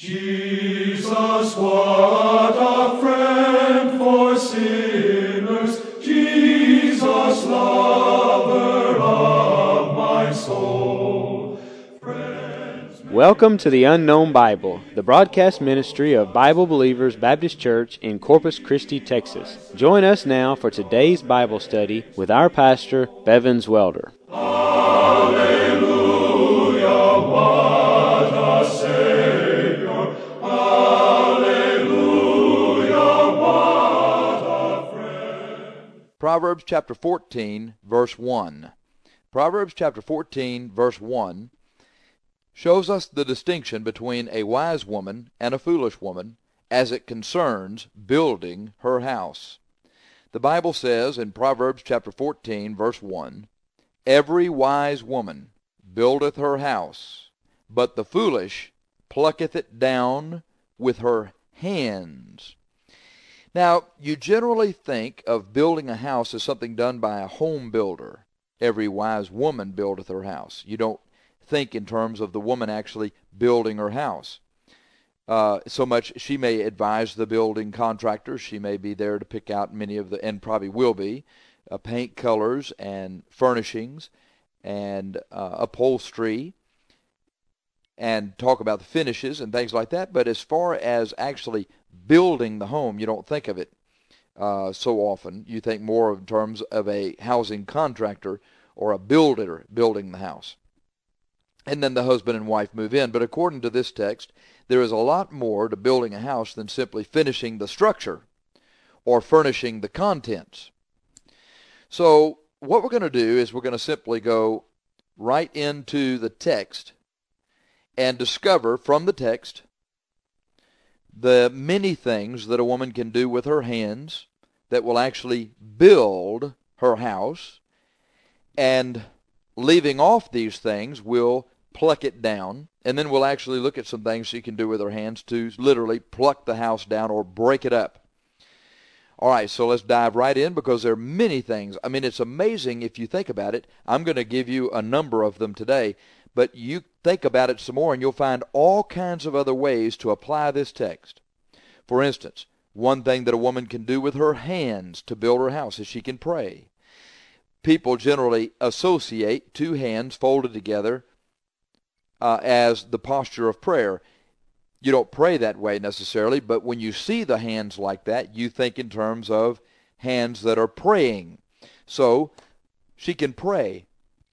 Jesus, what a friend for sinners, Jesus, lover of my soul. Welcome to the Unknown Bible, the broadcast ministry of Bible Believers Baptist Church in Corpus Christi, Texas. Join us now for today's Bible study with our pastor, Bevins Welder. Hallelujah, what a Savior. Hallelujah, what a friend. Proverbs chapter 14, verse 1. Proverbs chapter 14, verse 1 shows us the distinction between a wise woman and a foolish woman as it concerns building her house. The Bible says in Proverbs chapter 14, verse 1, "Every wise woman buildeth her house, but the foolish plucketh it down with her hands." Now, you generally think of building a house as something done by a home builder. Every wise woman buildeth her house. You don't think in terms of the woman actually building her house. So much she may advise the building contractor. She may be there to pick out many of the, and probably will be, paint colors and furnishings and upholstery and talk about the finishes and things like that. But as far as actually building the home, you don't think of it so often. You think more in terms of a housing contractor or a builder building the house. And then the husband and wife move in. But according to this text, there is a lot more to building a house than simply finishing the structure or furnishing the contents. So what we're going to do is we're going to simply go right into the text and discover from the text the many things that a woman can do with her hands that will actually build her house, and leaving off these things will pluck it down, and then we'll actually look at some things she can do with her hands to literally pluck the house down or break it up. All right, so let's dive right in because there are many things. I mean, it's amazing if you think about it. I'm going to give you a number of them today, but you think about it some more and you'll find all kinds of other ways to apply this text. For instance, one thing that a woman can do with her hands to build her house is she can pray. People generally associate two hands folded together as the posture of prayer. You don't pray that way necessarily, but when you see the hands like that, you think in terms of hands that are praying. So she can pray.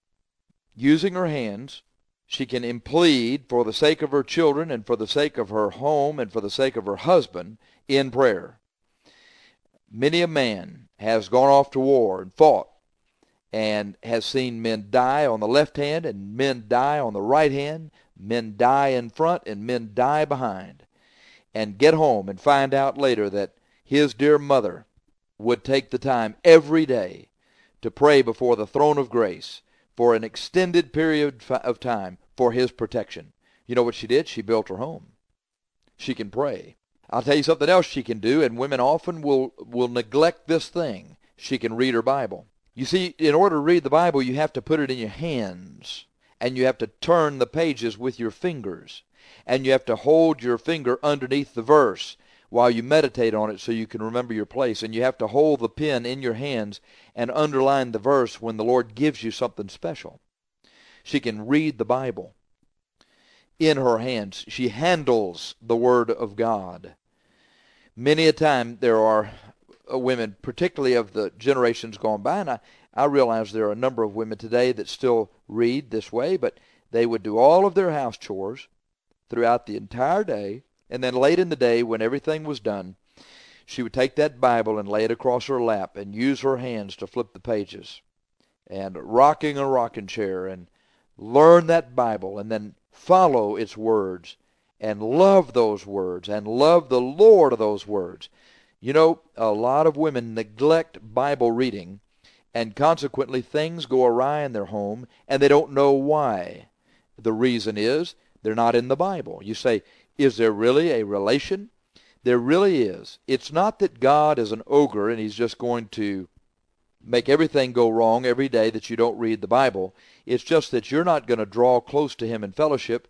Using her hands, she can implead for the sake of her children and for the sake of her home and for the sake of her husband in prayer. Many a man has gone off to war and fought and has seen men die on the left hand and men die on the right hand, men die in front and men die behind, and get home and find out later that his dear mother would take the time every day to pray before the throne of grace for an extended period of time for his protection. You know what she did? She built her home. She can pray. I'll tell you something else she can do, and women often will neglect this thing. She can read her Bible. You see, in order to read the Bible, you have to put it in your hands, and you have to turn the pages with your fingers, and you have to hold your finger underneath the verse while you meditate on it so you can remember your place, and you have to hold the pen in your hands and underline the verse when the Lord gives you something special. She can read the Bible in her hands. She handles the Word of God. Many a time there are women, particularly of the generations gone by, and I realize there are a number of women today that still read this way, but they would do all of their house chores throughout the entire day, and then late in the day when everything was done, she would take that Bible and lay it across her lap and use her hands to flip the pages and rocking a rocking chair and learn that Bible and then follow its words and love those words and love the Lord of those words. You know, a lot of women neglect Bible reading, and consequently things go awry in their home, and they don't know why. The reason is they're not in the Bible. You say, is there really a relation? There really is. It's not that God is an ogre and he's just going to make everything go wrong every day that you don't read the Bible. It's just that you're not going to draw close to him in fellowship,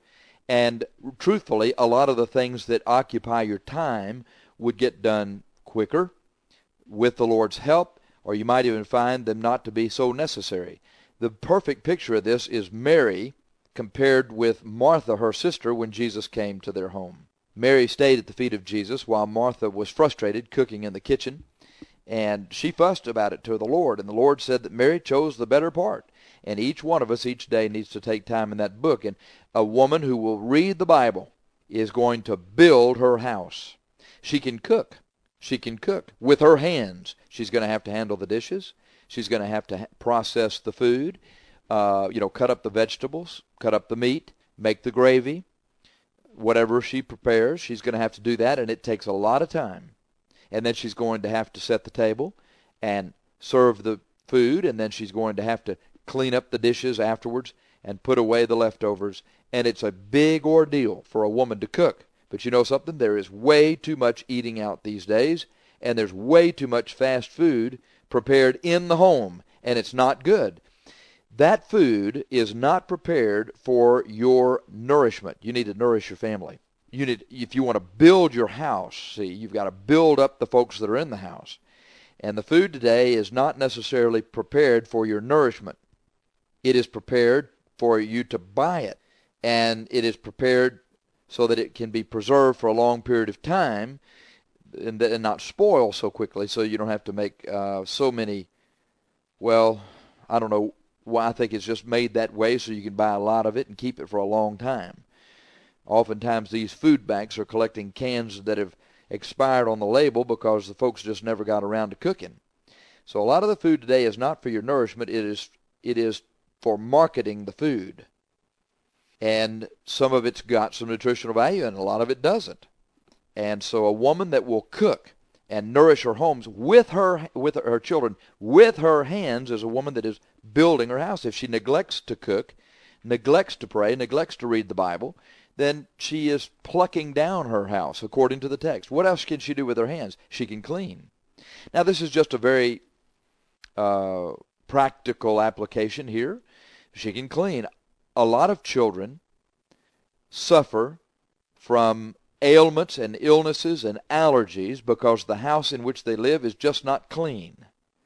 And truthfully, a lot of the things that occupy your time would get done quicker with the Lord's help, or you might even find them not to be so necessary. The perfect picture of this is Mary compared with Martha, her sister, when Jesus came to their home. Mary stayed at the feet of Jesus while Martha was frustrated cooking in the kitchen, and she fussed about it to the Lord, and the Lord said that Mary chose the better part. And each one of us each day needs to take time in that book. And a woman who will read the Bible is going to build her house. She can cook. She can cook with her hands. She's going to have to handle the dishes. She's going to have to process the food, cut up the vegetables, cut up the meat, make the gravy. Whatever she prepares, she's going to have to do that, and it takes a lot of time. And then she's going to have to set the table and serve the food, and then she's going to have to clean up the dishes afterwards and put away the leftovers. And it's a big ordeal for a woman to cook. But you know something? There is way too much eating out these days, and there's way too much fast food prepared in the home, and it's not good. That food is not prepared for your nourishment. You need to nourish your family. If you want to build your house, see, you've got to build up the folks that are in the house. And the food today is not necessarily prepared for your nourishment. It is prepared for you to buy it. And it is prepared so that it can be preserved for a long period of time and not spoil so quickly, so you don't have to make so many, I don't know why. I think it's just made that way so you can buy a lot of it and keep it for a long time. Oftentimes these food banks are collecting cans that have expired on the label because the folks just never got around to cooking. So a lot of the food today is not for your nourishment. It is for marketing the food. And some of it's got some nutritional value and a lot of it doesn't. And so a woman that will cook and nourish her homes with her children, with her hands, is a woman that is building her house. If she neglects to cook, neglects to pray, neglects to read the Bible, then she is plucking down her house, according to the text. What else can she do with her hands? She can clean. Now, this is just a very practical application here. She can clean. A lot of children suffer from ailments and illnesses and allergies because the house in which they live is just not clean.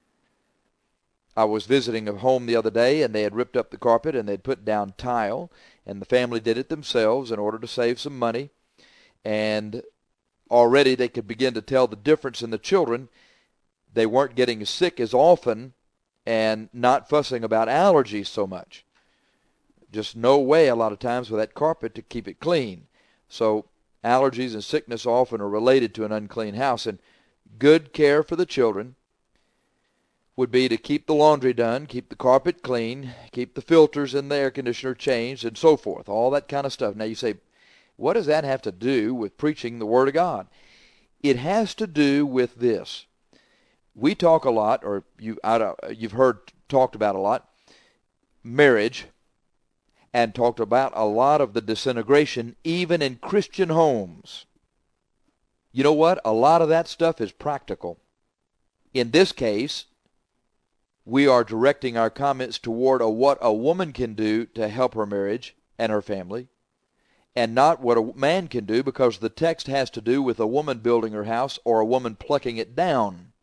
I was visiting a home the other day, and they had ripped up the carpet and they'd put down tile, and the family did it themselves in order to save some money. And already they could begin to tell the difference in the children. They weren't getting sick as often and not fussing about allergies so much. Just no way a lot of times with that carpet to keep it clean. So allergies and sickness often are related to an unclean house. And good care for the children would be to keep the laundry done, keep the carpet clean, keep the filters in the air conditioner changed, and so forth, all that kind of stuff. Now you say, what does that have to do with preaching the Word of God? It has to do with this. We talk a lot, or you've heard talked about a lot, marriage, and talked about a lot of the disintegration even in Christian homes. You know what? A lot of that stuff is practical. In this case, we are directing our comments toward what a woman can do to help her marriage and her family, and not what a man can do, because the text has to do with a woman building her house or a woman plucking it down.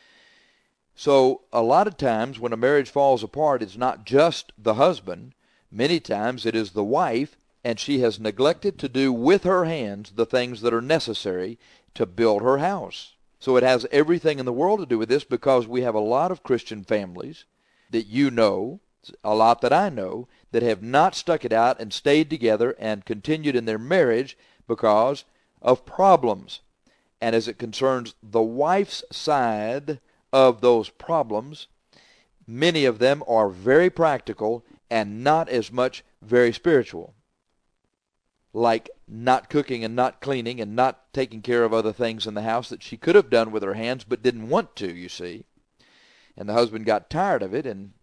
So a lot of times when a marriage falls apart, it's not just the husband. Many times it is the wife, and she has neglected to do with her hands the things that are necessary to build her house. So it has everything in the world to do with this, because we have a lot of Christian families that you know, a lot that I know, that have not stuck it out and stayed together and continued in their marriage because of problems. And as it concerns the wife's side of those problems, many of them are very practical and not as much very spiritual. Like not cooking and not cleaning and not taking care of other things in the house that she could have done with her hands but didn't want to, you see. And the husband got tired of it, and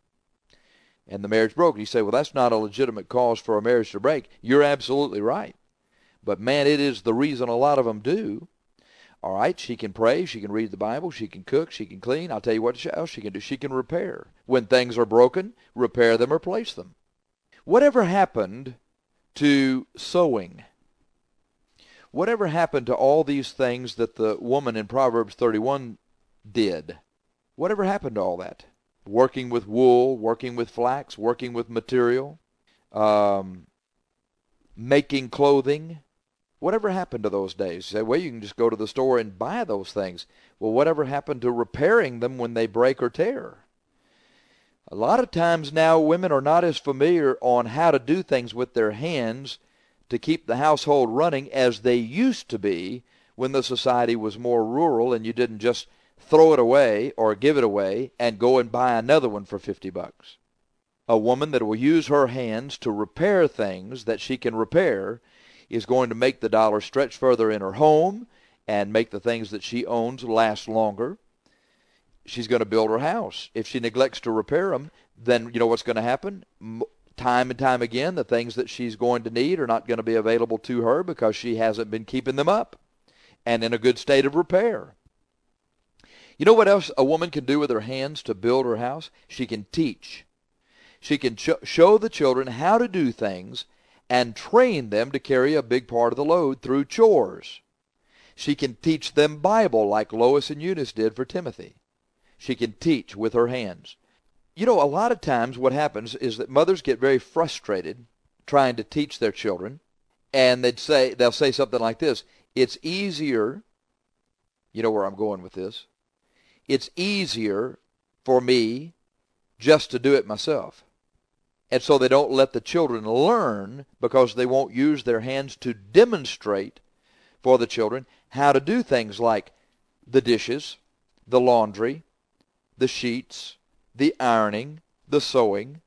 the marriage broke. And you say, well, that's not a legitimate cause for a marriage to break. You're absolutely right. But man, it is the reason a lot of them do. All right, she can pray, she can read the Bible, she can cook, she can clean. I'll tell you what else she can do. She can repair. When things are broken, repair them or replace them. Whatever happened to sewing. Whatever happened to all these things that the woman in Proverbs 31 did? Whatever happened to all that? Working with wool, working with flax, working with material, making clothing. Whatever happened to those days? You say, well, you can just go to the store and buy those things. Well, whatever happened to repairing them when they break or tear? A lot of times now women are not as familiar on how to do things with their hands to keep the household running as they used to be when the society was more rural and you didn't just throw it away or give it away and go and buy another one for $50. A woman that will use her hands to repair things that she can repair is going to make the dollar stretch further in her home and make the things that she owns last longer. She's going to build her house. If she neglects to repair them, then you know what's going to happen? Time and time again, the things that she's going to need are not going to be available to her because she hasn't been keeping them up and in a good state of repair. You know what else a woman can do with her hands to build her house? She can teach. She can show the children how to do things and train them to carry a big part of the load through chores. She can teach them Bible like Lois and Eunice did for Timothy. She can teach with her hands. You know, a lot of times what happens is that mothers get very frustrated trying to teach their children, and they'll say something like this: it's easier, you know where I'm going with this, it's easier for me just to do it myself. And so they don't let the children learn because they won't use their hands to demonstrate for the children how to do things like the dishes, the laundry, the sheets, the ironing, the sewing,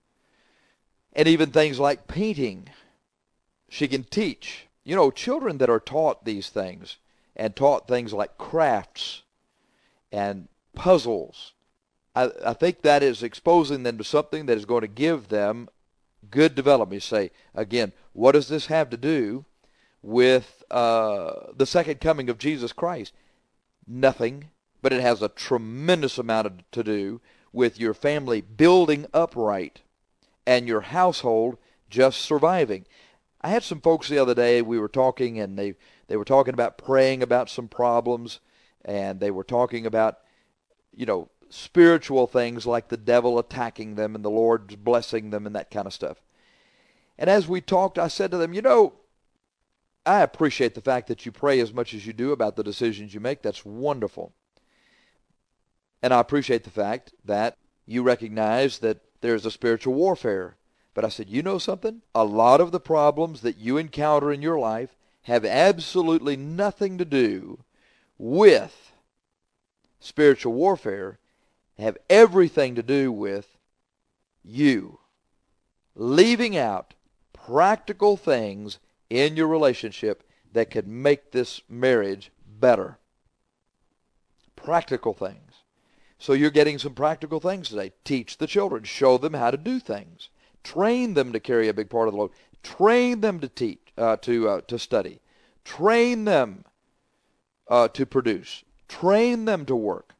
and even things like painting. She can teach. You know, children that are taught these things and taught things like crafts and puzzles, I think that is exposing them to something that is going to give them good development. You say, again, what does this have to do with the second coming of Jesus Christ? Nothing, but it has a tremendous amount to do with your family building upright and your household just surviving. I had some folks the other day, we were talking, and they were talking about praying about some problems, and they were talking about, you know, spiritual things like the devil attacking them and the Lord blessing them and that kind of stuff. And as we talked, I said to them, you know, I appreciate the fact that you pray as much as you do about the decisions you make. That's wonderful. And I appreciate the fact that you recognize that there's a spiritual warfare. But I said, you know something? A lot of the problems that you encounter in your life have absolutely nothing to do with spiritual warfare, have everything to do with you leaving out practical things in your relationship that could make this marriage better. Practical things. So you're getting some practical things today. Teach the children. Show them how to do things. Train them to carry a big part of the load. Train them to teach, to study. Train them to produce. Train them to work.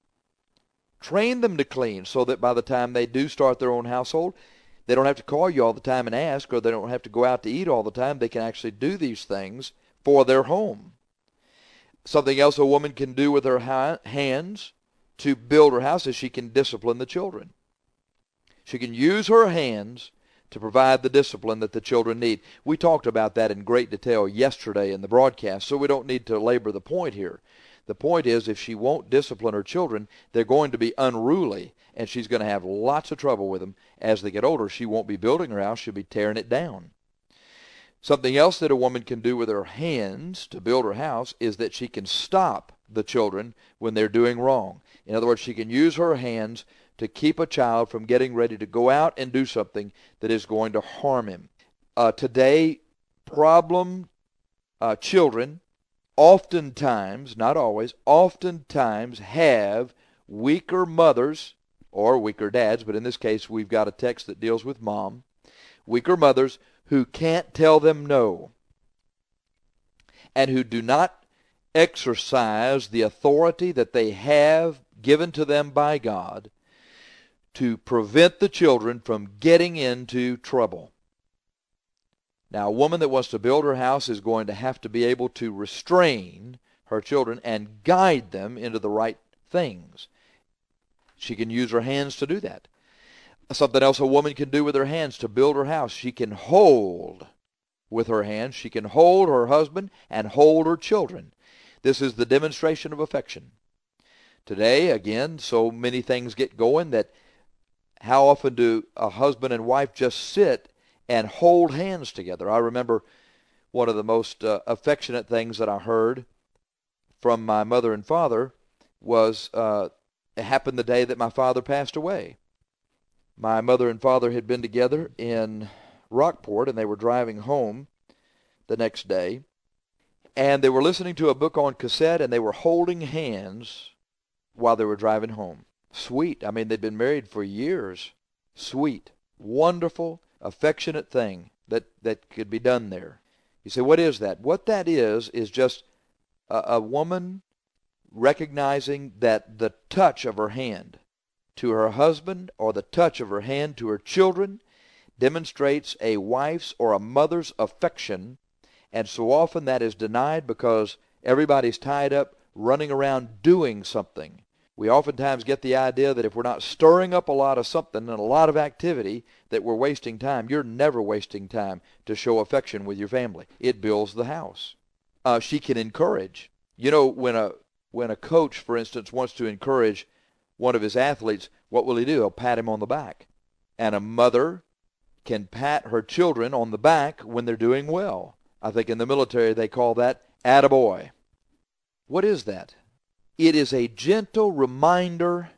Train them to clean so that by the time they do start their own household, they don't have to call you all the time and ask, or they don't have to go out to eat all the time. They can actually do these things for their home. Something else a woman can do with her hands to build her house is she can discipline the children. She can use her hands to provide the discipline that the children need. We talked about that in great detail yesterday in the broadcast, so we don't need to labor the point here. The point is, if she won't discipline her children, they're going to be unruly, and she's going to have lots of trouble with them as they get older. She won't be building her house, she'll be tearing it down. Something else that a woman can do with her hands to build her house is that she can stop the children when they're doing wrong. In other words, she can use her hands to keep a child from getting ready to go out and do something that is going to harm him. Today, problem children oftentimes, not always, oftentimes have weaker mothers or weaker dads, but in this case we've got a text that deals with mom, weaker mothers who can't tell them no and who do not exercise the authority that they have given to them by God to prevent the children from getting into trouble. Now, a woman that wants to build her house is going to have to be able to restrain her children and guide them into the right things. She can use her hands to do that. Something else a woman can do with her hands to build her house, she can hold with her hands. She can hold her husband and hold her children. This is the demonstration of affection. Today, again, so many things get going that how often do a husband and wife just sit and hold hands together? I remember one of the most affectionate things that I heard from my mother and father was it happened the day that my father passed away. My mother and father had been together in Rockport, and they were driving home the next day, and they were listening to a book on cassette, and they were holding hands while they were driving home. Sweet. I mean, they'd been married for years. Sweet, wonderful, affectionate thing that could be done there. You say, what is that? What that is just a woman recognizing that the touch of her hand to her husband or the touch of her hand to her children demonstrates a wife's or a mother's affection, and so often that is denied because everybody's tied up running around doing something. We oftentimes get the idea that if we're not stirring up a lot of something and a lot of activity, that we're wasting time. You're never wasting time to show affection with your family. It builds the house. She can encourage. You know, when a coach, for instance, wants to encourage one of his athletes, what will he do? He'll pat him on the back. And a mother can pat her children on the back when they're doing well. I think in the military they call that attaboy. What is that? It is a gentle reminder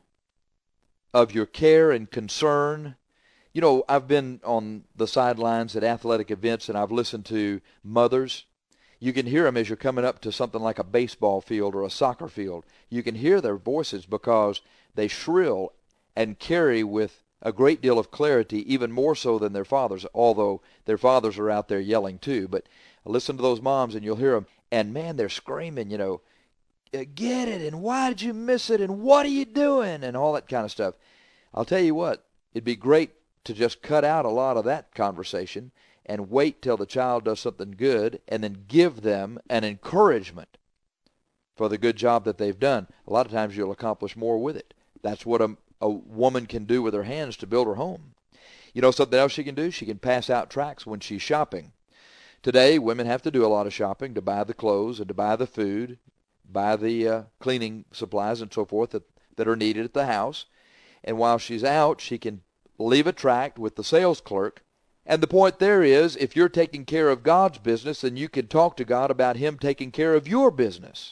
of your care and concern. You know, I've been on the sidelines at athletic events, and I've listened to mothers. You can hear them as you're coming up to something like a baseball field or a soccer field. You can hear their voices because they shrill and carry with a great deal of clarity, even more so than their fathers, although their fathers are out there yelling too. But listen to those moms and you'll hear them, and man, they're screaming, you know, get it, and why did you miss it, and what are you doing, and all that kind of stuff. I'll tell you what, it'd be great to just cut out a lot of that conversation and wait till the child does something good and then give them an encouragement for the good job that they've done. A lot of times you'll accomplish more with it. That's what a woman can do with her hands to build her home. You know something else she can do? She can pass out tracts when she's shopping. Today, women have to do a lot of shopping to buy the clothes and to buy the food, buy the cleaning supplies and so forth that are needed at the house. And while she's out, she can leave a tract with the sales clerk. And the point there is, if you're taking care of God's business, then you can talk to God about Him taking care of your business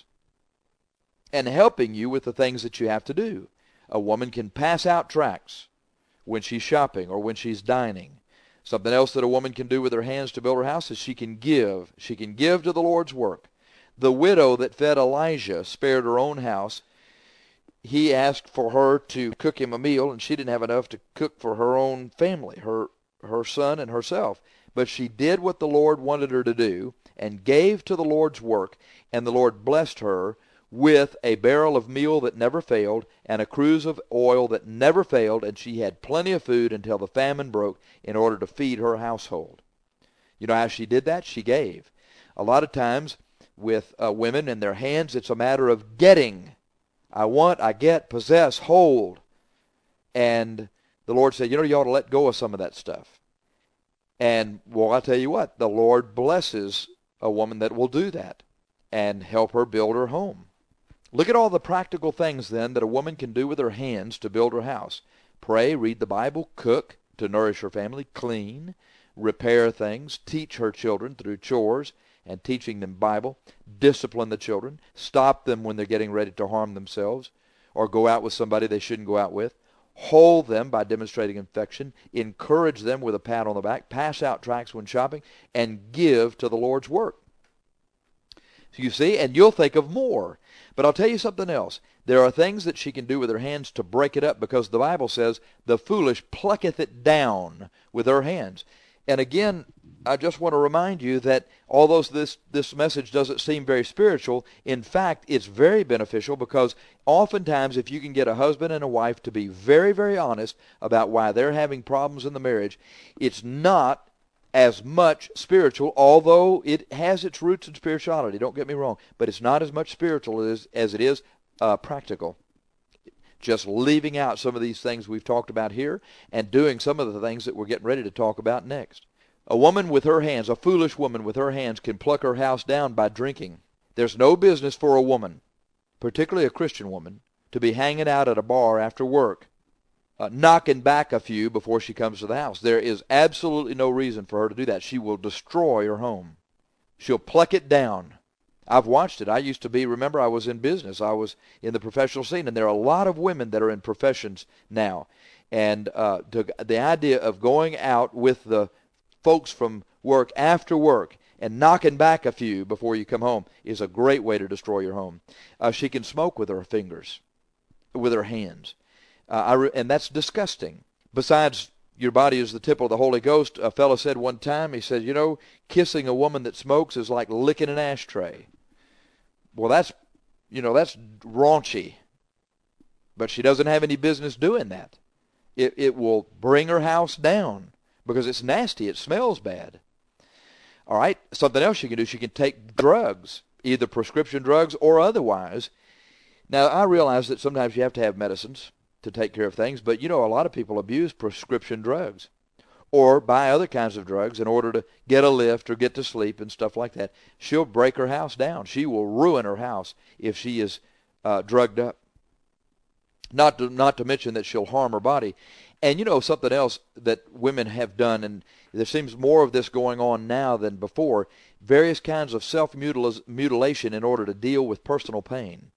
and helping you with the things that you have to do. A woman can pass out tracts when she's shopping or when she's dining. Something else that a woman can do with her hands to build her house is she can give. She can give to the Lord's work. The widow that fed Elijah spared her own house. He asked for her to cook him a meal, and she didn't have enough to cook for her own family, her son and herself. But she did what the Lord wanted her to do and gave to the Lord's work, and the Lord blessed her with a barrel of meal that never failed and a cruse of oil that never failed, and she had plenty of food until the famine broke in order to feed her household. You know how she did that? She gave. A lot of times with women and their hands, it's a matter of getting. I want, I get, possess, hold. And the Lord said, you know, you ought to let go of some of that stuff. And, well, I'll tell you what, the Lord blesses a woman that will do that and help her build her home. Look at all the practical things, then, that a woman can do with her hands to build her house. Pray, read the Bible, cook to nourish her family, clean, repair things, teach her children through chores and teaching them Bible, discipline the children, stop them when they're getting ready to harm themselves or go out with somebody they shouldn't go out with, hold them by demonstrating affection, encourage them with a pat on the back, pass out tracts when shopping, and give to the Lord's work. You see, and you'll think of more. But I'll tell you something else. There are things that she can do with her hands to break it up, because the Bible says, the foolish plucketh it down with her hands. And again, I just want to remind you that although this message doesn't seem very spiritual, in fact, it's very beneficial, because oftentimes if you can get a husband and a wife to be very, very honest about why they're having problems in the marriage, it's not as much spiritual, although it has its roots in spirituality, don't get me wrong, but it's not as much spiritual as it is practical. Just leaving out some of these things we've talked about here and doing some of the things that we're getting ready to talk about next. A woman with her hands, a foolish woman with her hands, can pluck her house down by drinking. There's no business for a woman, particularly a Christian woman, to be hanging out at a bar after work, knocking back a few before she comes to the house. There is absolutely no reason for her to do that. She will destroy her home. She'll pluck it down. I've watched it. I used to be, remember, I was in business. I was in the professional scene, and there are a lot of women that are in professions now. And the idea of going out with the folks from work after work and knocking back a few before you come home is a great way to destroy your home. She can smoke with her fingers, with her hands. And that's disgusting. Besides, your body is the temple of the Holy Ghost. A fellow said one time, he said, kissing a woman that smokes is like licking an ashtray. Well, that's raunchy. But she doesn't have any business doing that. It will bring her house down because it's nasty. It smells bad. All right, something else she can do, she can take drugs, either prescription drugs or otherwise. Now, I realize that sometimes you have to have medicines to take care of things, but a lot of people abuse prescription drugs or buy other kinds of drugs in order to get a lift or get to sleep and stuff like that. She'll break her house down. She will ruin her house if she is drugged up. Not to mention that she'll harm her body. And something else that women have done, and there seems more of this going on now than before, various kinds of self-mutilation in order to deal with personal pain.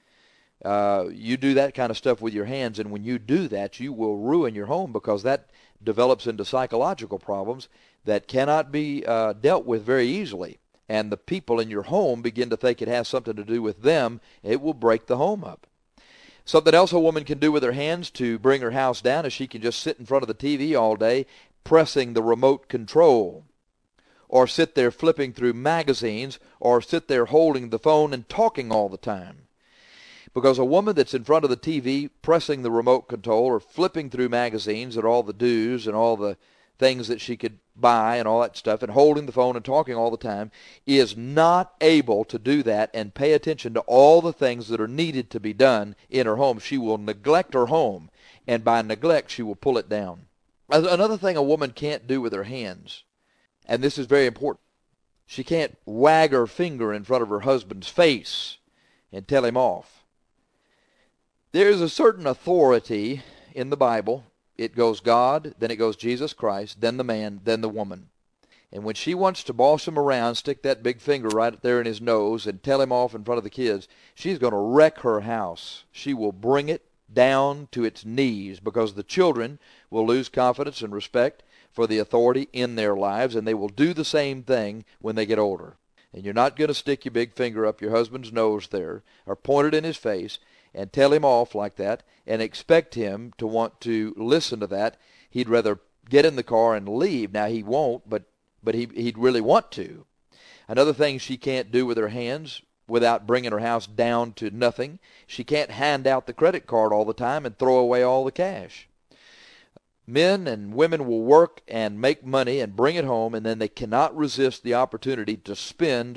You do that kind of stuff with your hands, and when you do that, you will ruin your home because that develops into psychological problems that cannot be dealt with very easily. And the people in your home begin to think it has something to do with them. It will break the home up. Something else a woman can do with her hands to bring her house down is she can just sit in front of the TV all day pressing the remote control, or sit there flipping through magazines, or sit there holding the phone and talking all the time. Because a woman that's in front of the TV pressing the remote control or flipping through magazines and all the do's and all the things that she could buy and all that stuff and holding the phone and talking all the time is not able to do that and pay attention to all the things that are needed to be done in her home. She will neglect her home, and by neglect she will pull it down. Another thing a woman can't do with her hands, and this is very important, she can't wag her finger in front of her husband's face and tell him off. There is a certain authority in the Bible. It goes God, then it goes Jesus Christ, then the man, then the woman. And when she wants to boss him around, stick that big finger right there in his nose and tell him off in front of the kids, she's going to wreck her house. She will bring it down to its knees because the children will lose confidence and respect for the authority in their lives, and they will do the same thing when they get older. And you're not going to stick your big finger up your husband's nose there or point it in his face and tell him off like that and expect him to want to listen to that. He'd rather get in the car and leave. Now, he won't, but he'd really want to. Another thing she can't do with her hands without bringing her house down to nothing, she can't hand out the credit card all the time and throw away all the cash. Men and women will work and make money and bring it home, and then they cannot resist the opportunity to spend.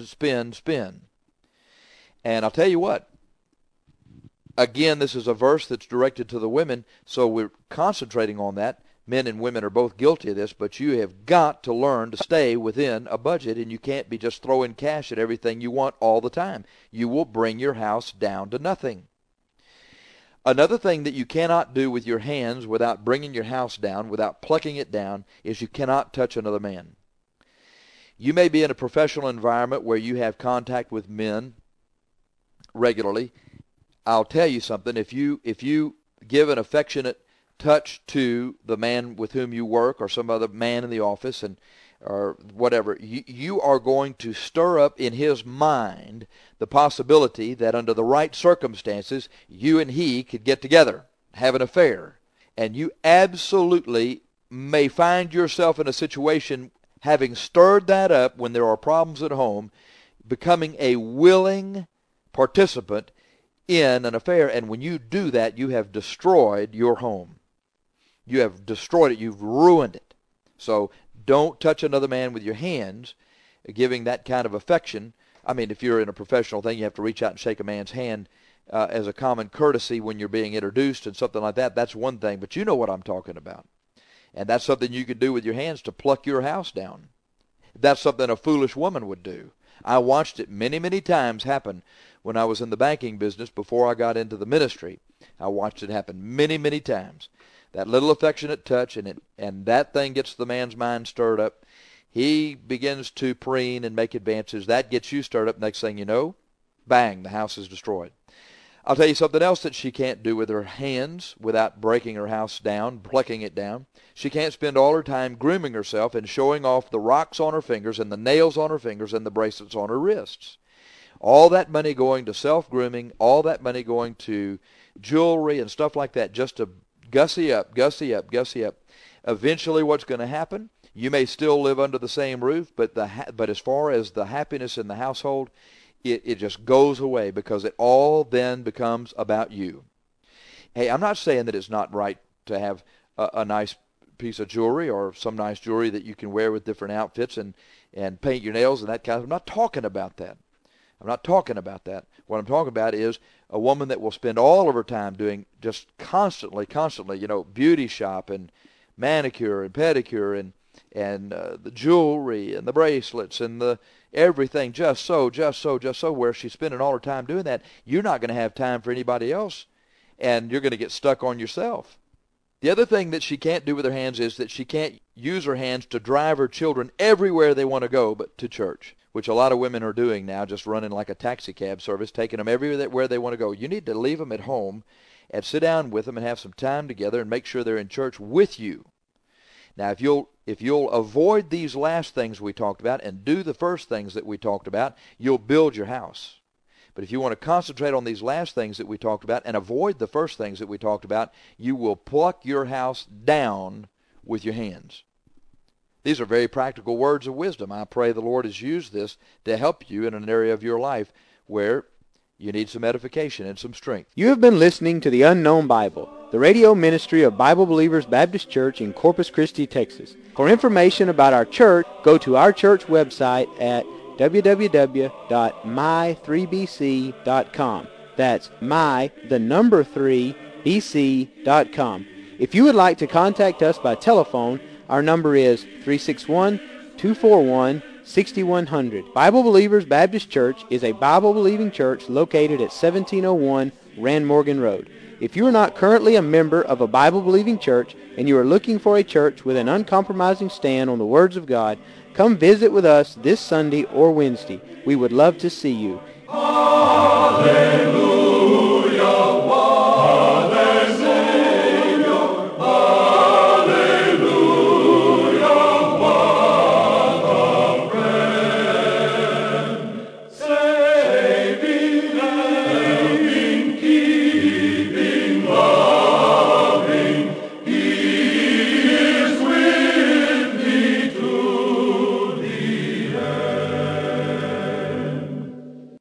And I'll tell you what, again, this is a verse that's directed to the women, so we're concentrating on that. Men and women are both guilty of this, but you have got to learn to stay within a budget, and you can't be just throwing cash at everything you want all the time. You will bring your house down to nothing. Another thing that you cannot do with your hands without bringing your house down, without plucking it down, is you cannot touch another man. You may be in a professional environment where you have contact with men regularly. I'll tell you something, if you give an affectionate touch to the man with whom you work or some other man in the office or whatever, you are going to stir up in his mind the possibility that under the right circumstances you and he could get together, have an affair. And you absolutely may find yourself in a situation, having stirred that up when there are problems at home, becoming a willing participant in an affair. And when you do that, you have destroyed your home. You have destroyed it. You've ruined it. So don't touch another man with your hands, giving that kind of affection. I mean, if you're in a professional thing, you have to reach out and shake a man's hand as a common courtesy when you're being introduced and something like that. That's one thing, but you know what I'm talking about. And that's something you could do with your hands to pluck your house down. That's something a foolish woman would do. I watched it many, many times happen when I was in the banking business before I got into the ministry. I watched it happen many, many times. That little affectionate touch, and that thing gets the man's mind stirred up. He begins to preen and make advances. That gets you stirred up. Next thing you know, bang, the house is destroyed. I'll tell you something else that she can't do with her hands without breaking her house down, plucking it down. She can't spend all her time grooming herself and showing off the rocks on her fingers and the nails on her fingers and the bracelets on her wrists. All that money going to self-grooming, all that money going to jewelry and stuff like that just to gussy up. Eventually what's going to happen, you may still live under the same roof, but as far as the happiness in the household, it just goes away because it all then becomes about you. Hey, I'm not saying that it's not right to have a nice piece of jewelry or some nice jewelry that you can wear with different outfits and paint your nails and that kind of. I'm not talking about that. I'm not talking about that. What I'm talking about is a woman that will spend all of her time doing just constantly, beauty shop and manicure and pedicure and the jewelry and the bracelets and the everything just so, where she's spending all her time doing that. You're not going to have time for anybody else, and you're going to get stuck on yourself. The other thing that she can't do with her hands is that she can't use her hands to drive her children everywhere they want to go but to church, which a lot of women are doing now, just running like a taxi cab service, taking them everywhere they want to go. You need to leave them at home and sit down with them and have some time together and make sure they're in church with you. Now, if you'll avoid these last things we talked about and do the first things that we talked about, you'll build your house. But if you want to concentrate on these last things that we talked about and avoid the first things that we talked about, you will pluck your house down with your hands. These are very practical words of wisdom. I pray the Lord has used this to help you in an area of your life where you need some edification and some strength. You have been listening to The Unknown Bible, the radio ministry of Bible Believers Baptist Church in Corpus Christi, Texas. For information about our church, go to our church website at www.my3bc.com. That's my3bc.com. If you would like to contact us by telephone, our number is 361-241-6100. Bible Believers Baptist Church is a Bible-believing church located at 1701 Rand Morgan Road. If you are not currently a member of a Bible-believing church and you are looking for a church with an uncompromising stand on the words of God, come visit with us this Sunday or Wednesday. We would love to see you. Hallelujah.